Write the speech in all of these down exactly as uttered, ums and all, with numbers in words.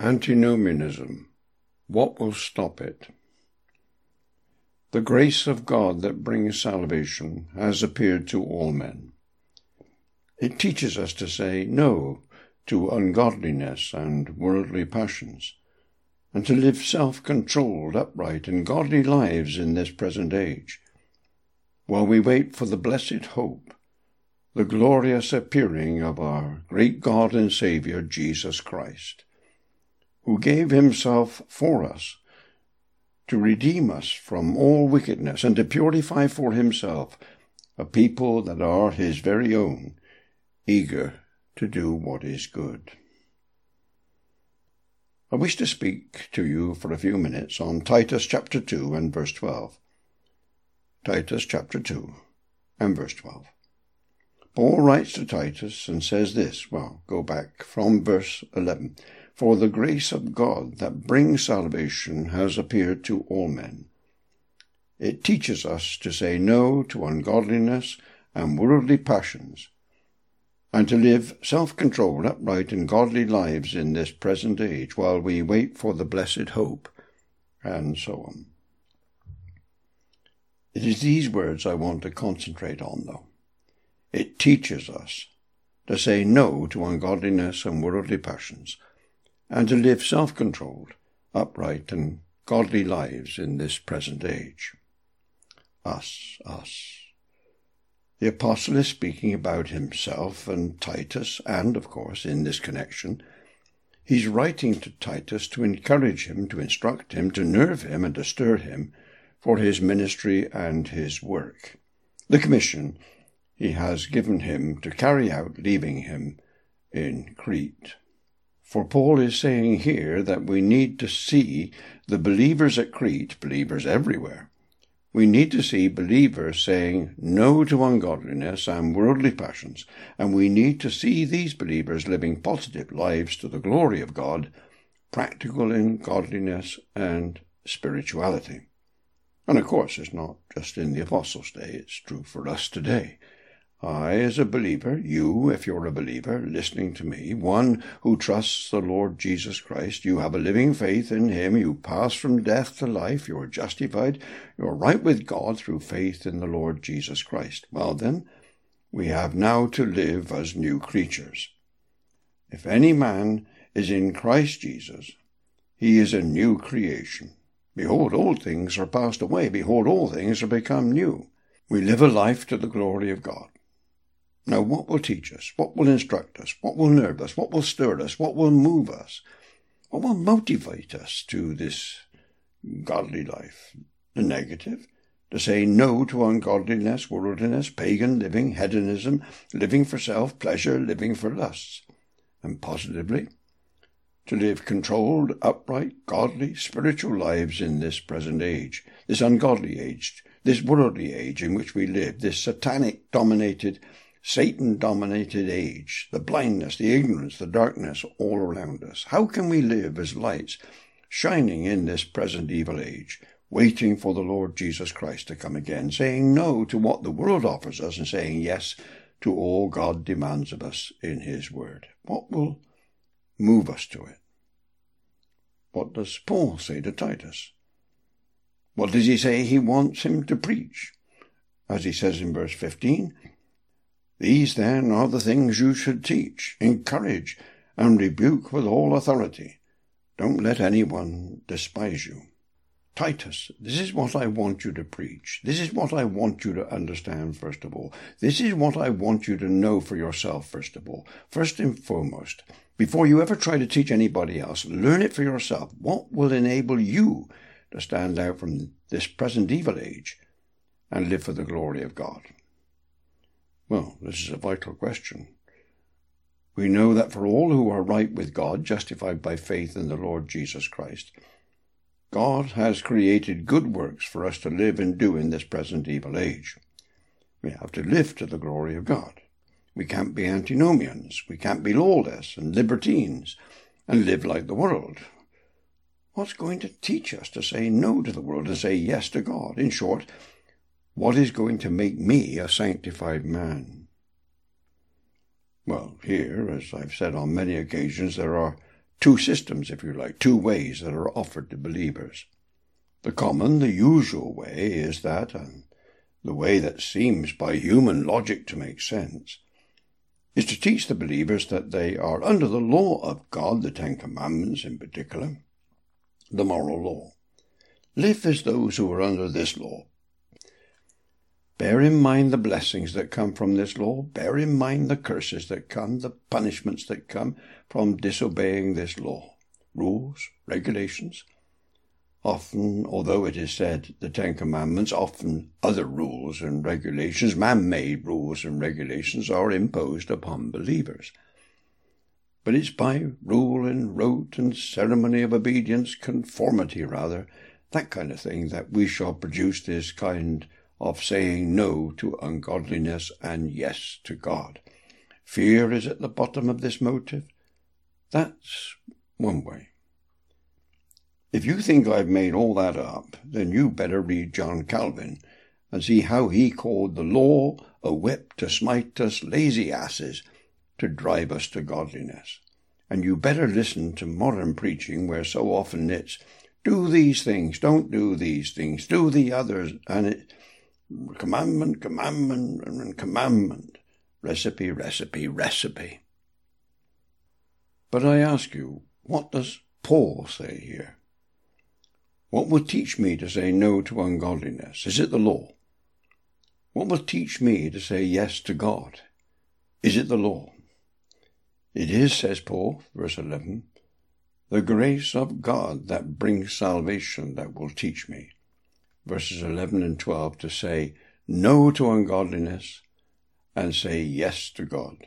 Antinomianism. What will stop it? The grace of God that brings salvation has appeared to all men. It teaches us to say no to ungodliness and worldly passions, and to live self-controlled, upright, and godly lives in this present age, while we wait for the blessed hope, the glorious appearing of our great God and Saviour, Jesus Christ, who gave himself for us to redeem us from all wickedness and to purify for himself a people that are his very own, eager to do what is good. I wish to speak to you for a few minutes on Titus chapter two and verse twelve. Titus chapter two and verse twelve. Paul writes to Titus and says this, well, go back from verse eleven. For the grace of God that brings salvation has appeared to all men. It teaches us to say no to ungodliness and worldly passions, and to live self-controlled, upright, and godly lives in this present age while we wait for the blessed hope, and so on. It is these words I want to concentrate on, though. It teaches us to say no to ungodliness and worldly passions, and to live self-controlled, upright, and godly lives in this present age. Us, us. The apostle is speaking about himself and Titus, and, of course, in this connection, he's writing to Titus to encourage him, to instruct him, to nerve him, and to stir him for his ministry and his work. The commission he has given him to carry out, leaving him in Crete. For Paul is saying here that we need to see the believers at Crete, believers everywhere. We need to see believers saying no to ungodliness and worldly passions, and we need to see these believers living positive lives to the glory of God, practical in godliness and spirituality. And of course, it's not just in the apostles' day, it's true for us today. I, as a believer, you, if you're a believer, listening to me, one who trusts the Lord Jesus Christ, you have a living faith in him, you pass from death to life, you're justified, you're right with God through faith in the Lord Jesus Christ. Well then, we have now to live as new creatures. If any man is in Christ Jesus, he is a new creation. Behold, old things are passed away, behold, all things are become new. We live a life to the glory of God. Now, what will teach us? What will instruct us? What will nerve us? What will stir us? What will move us? What will motivate us to this godly life? The negative, to say no to ungodliness, worldliness, pagan living, hedonism, living for self, pleasure, living for lusts. And positively, to live controlled, upright, godly, spiritual lives in this present age, this ungodly age, this worldly age in which we live, this satanic-dominated, Satan-dominated age, the blindness, the ignorance, the darkness all around us. How can we live as lights shining in this present evil age, waiting for the Lord Jesus Christ to come again, saying no to what the world offers us and saying yes to all God demands of us in his word? What will move us to it? What does Paul say to Titus? What does he say he wants him to preach? As he says in verse fifteen, these then are the things you should teach, encourage, and rebuke with all authority. Don't let anyone despise you. Titus, this is what I want you to preach. This is what I want you to understand, first of all. This is what I want you to know for yourself, first of all. First and foremost, before you ever try to teach anybody else, learn it for yourself. What will enable you to stand out from this present evil age and live for the glory of God? Well, this is a vital question. We know that for all who are right with God, justified by faith in the Lord Jesus Christ, God has created good works for us to live and do in this present evil age. We have to live to the glory of God. We can't be antinomians. We can't be lawless and libertines and live like the world. What's going to teach us to say no to the world and say yes to God? In short, what is going to make me a sanctified man? Well, here, as I've said on many occasions, there are two systems, if you like, two ways that are offered to believers. The common, the usual way is that, and the way that seems by human logic to make sense, is to teach the believers that they are under the law of God, the Ten Commandments in particular, the moral law. Live as those who are under this law. Bear in mind the blessings that come from this law. Bear in mind the curses that come, the punishments that come from disobeying this law. Rules, regulations. Often, although it is said the Ten Commandments, often other rules and regulations, man-made rules and regulations, are imposed upon believers. But it's by rule and rote and ceremony of obedience, conformity rather, that kind of thing, that we shall produce this kind of saying no to ungodliness and yes to God. Fear is at the bottom of this motive. That's one way. If you think I've made all that up, then you better read John Calvin and see how he called the law a whip to smite us lazy asses, to drive us to godliness. And you better listen to modern preaching, where so often it's, do these things, don't do these things, do the others, and it, commandment, commandment, and commandment, recipe, recipe, recipe. But I ask you, what does Paul say here? What will teach me to say no to ungodliness? Is it the law? What will teach me to say yes to God? Is it the law? It is, says Paul, verse eleven, the grace of God that brings salvation that will teach me, verses eleven and twelve, to say no to ungodliness and say yes to God.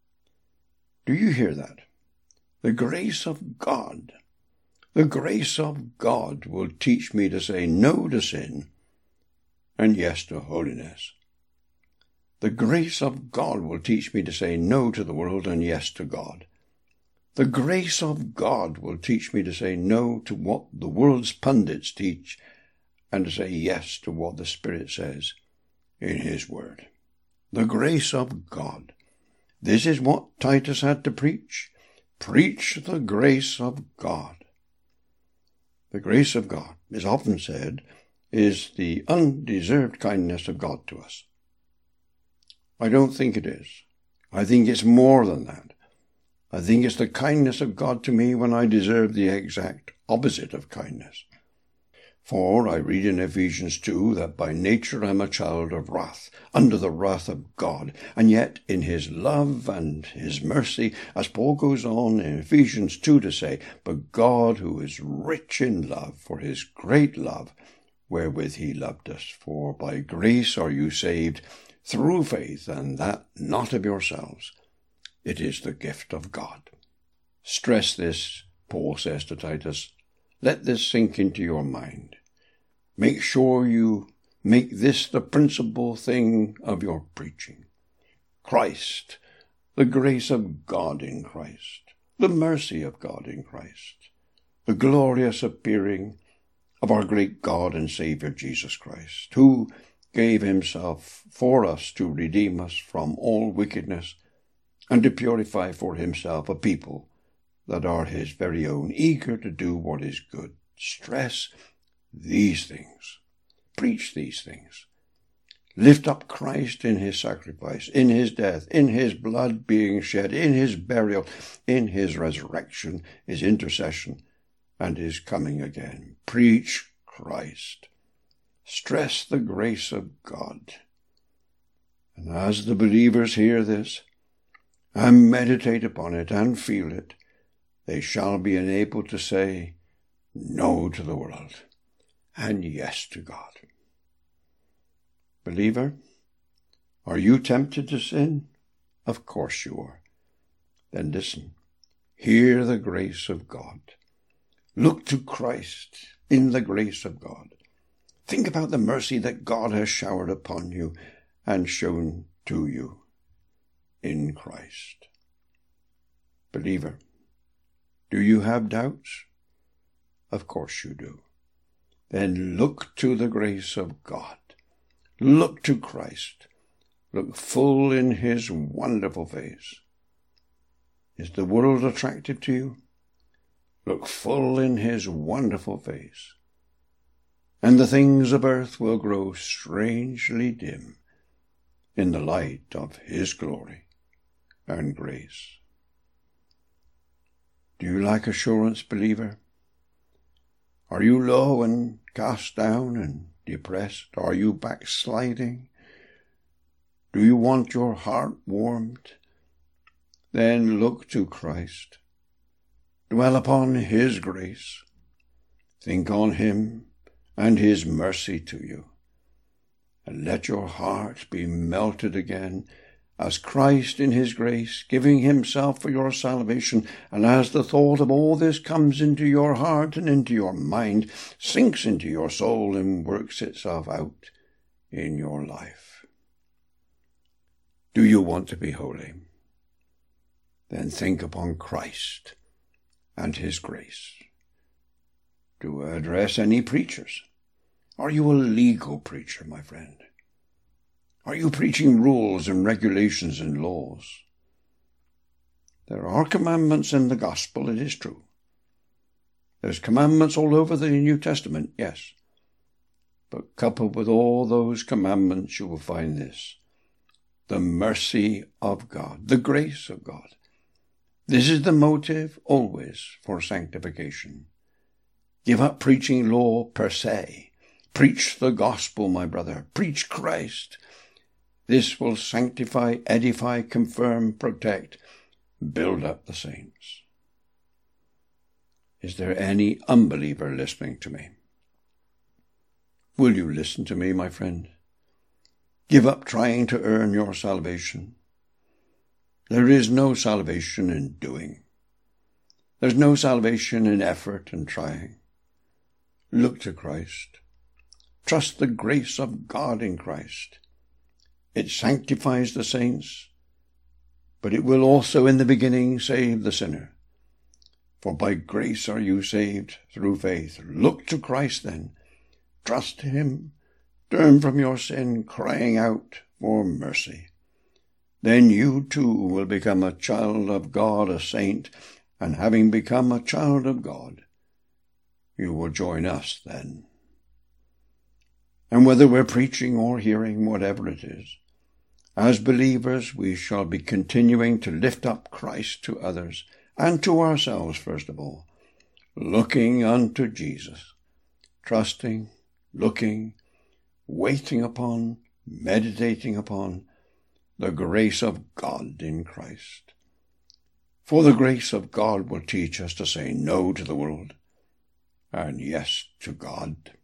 Do you hear that? The grace of God. The grace of God will teach me to say no to sin and yes to holiness. The grace of God will teach me to say no to the world and yes to God. The grace of God will teach me to say no to what the world's pundits teach and to say yes to what the Spirit says in His Word. The grace of God. This is what Titus had to preach. Preach the grace of God. The grace of God is often said is the undeserved kindness of God to us. I don't think it is. I think it's more than that. I think it's the kindness of God to me when I deserve the exact opposite of kindness. For I read in Ephesians two that by nature I am a child of wrath, under the wrath of God, and yet in His love and His mercy, as Paul goes on in Ephesians two to say, but God, who is rich in love, for His great love, wherewith He loved us, for by grace are you saved, through faith, and that not of yourselves. It is the gift of God. Stress this, Paul says to Titus. Let this sink into your mind. Make sure you make this the principal thing of your preaching. Christ, the grace of God in Christ, the mercy of God in Christ, the glorious appearing of our great God and Saviour Jesus Christ, who gave Himself for us to redeem us from all wickedness and to purify for Himself a people that are His very own, eager to do what is good. Stress these things. Preach these things. Lift up Christ in His sacrifice, in His death, in His blood being shed, in His burial, in His resurrection, His intercession, and His coming again. Preach Christ. Stress the grace of God. And as the believers hear this, and meditate upon it, and feel it, they shall be enabled to say no to the world, and yes to God. Believer, are you tempted to sin? Of course you are. Then listen. Hear the grace of God. Look to Christ in the grace of God. Think about the mercy that God has showered upon you and shown to you in Christ. Believer, do you have doubts? Of course you do. Then look to the grace of God. Look to Christ. Look full in His wonderful face. Is the world attractive to you? look full in his wonderful face, and the things of earth will grow strangely dim in the light of his glory and grace. Do you lack assurance, believer? Are you low and cast down and depressed? Are you backsliding? Do you want your heart warmed? Then look to Christ. Dwell upon his grace. Think on him and his mercy to you. And let your heart be melted again as Christ in his grace, giving himself for your salvation, and as the thought of all this comes into your heart and into your mind, sinks into your soul and works itself out in your life. Do you want to be holy? Then think upon Christ and his grace. Do I address any preachers? Are you a legal preacher, my friend? Are you preaching rules and regulations and laws? There are commandments in the gospel, it is true. There's commandments all over the New Testament, yes. But coupled with all those commandments, you will find this: the mercy of God, the grace of God. This is the motive always for sanctification. Give up preaching law per se. Preach the gospel, my brother. Preach Christ. This will sanctify, edify, confirm, protect, build up the saints. Is there any unbeliever listening to me? Will you listen to me, my friend? Give up trying to earn your salvation. There is no salvation in doing. There's no salvation in effort and trying. Look to Christ. Trust the grace of God in Christ. It sanctifies the saints, but it will also in the beginning save the sinner. For by grace are you saved through faith. Look to Christ then. Trust him. Turn from your sin, crying out for mercy. Then you too will become a child of God, a saint, and having become a child of God, you will join us then. And whether we're preaching or hearing, whatever it is, as believers we shall be continuing to lift up Christ to others, and to ourselves first of all, looking unto Jesus, trusting, looking, waiting upon, meditating upon the grace of God in Christ. For the grace of God will teach us to say no to the world and yes to God.